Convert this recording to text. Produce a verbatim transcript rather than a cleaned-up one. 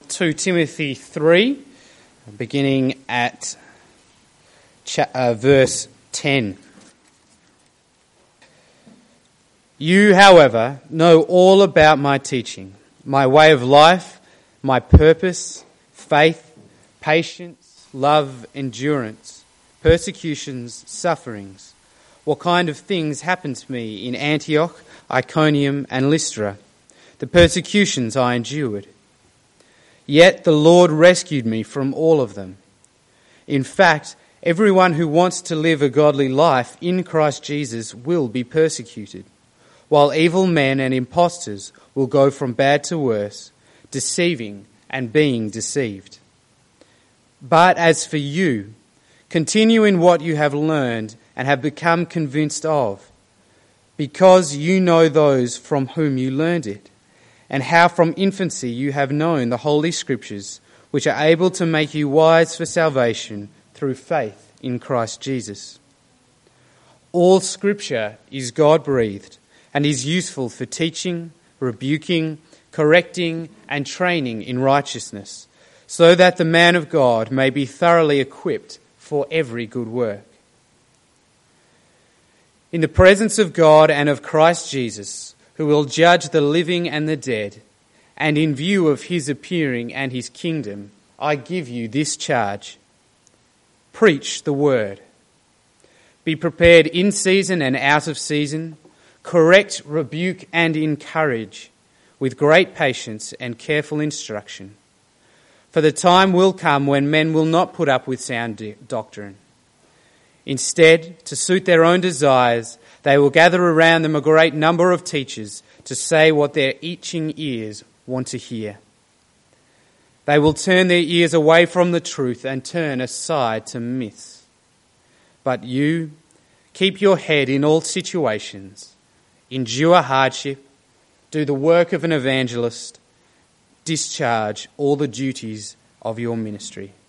Second Timothy three, beginning at cha- uh, verse ten. You, however, know all about my teaching, my way of life, my purpose, faith, patience, love, endurance, persecutions, sufferings, what kind of things happened to me in Antioch, Iconium, and Lystra, the persecutions I endured. Yet the Lord rescued me from all of them. In fact, everyone who wants to live a godly life in Christ Jesus will be persecuted, while evil men and impostors will go from bad to worse, deceiving and being deceived. But as for you, continue in what you have learned and have become convinced of, because you know those from whom you learned it, and how from infancy you have known the Holy Scriptures, which are able to make you wise for salvation through faith in Christ Jesus. All Scripture is God-breathed and is useful for teaching, rebuking, correcting, and training in righteousness, so that the man of God may be thoroughly equipped for every good work. In the presence of God and of Christ Jesus, who will judge the living and the dead, and in view of his appearing and his kingdom, I give you this charge. Preach the word. Be prepared in season and out of season. Correct, rebuke, and encourage with great patience and careful instruction. For the time will come when men will not put up with sound doctrine. Instead, to suit their own desires, they will gather around them a great number of teachers to say what their itching ears want to hear. They will turn their ears away from the truth and turn aside to myths. But you, keep your head in all situations. Endure hardship, do the work of an evangelist, discharge all the duties of your ministry.